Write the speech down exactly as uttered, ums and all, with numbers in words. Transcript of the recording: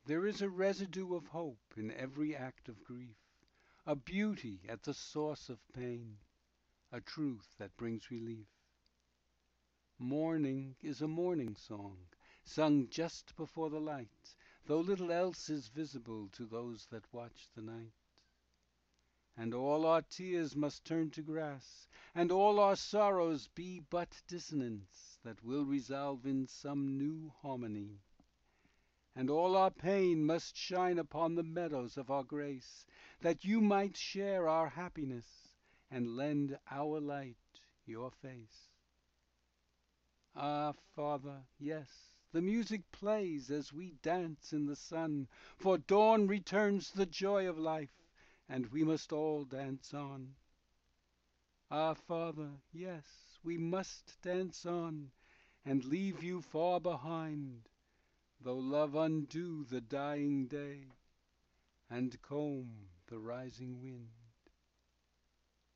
There is a residue of hope in every act of grief, A beauty at the source of pain, A truth that brings relief. Morning is a morning song, Sung just before the light, Though little else is visible To those that watch the night. And all our tears must turn to grass, And all our sorrows be but dissonance That will resolve in some new harmony. And all our pain must shine upon the meadows of our grace, That you might share our happiness, And lend our light your face. Ah, Father, yes, the music plays As we dance in the sun, For dawn returns the joy of life, And we must all dance on. Ah, Father, yes, we must dance on, And leave you far behind, Though love undo the dying day, And comb the rising wind.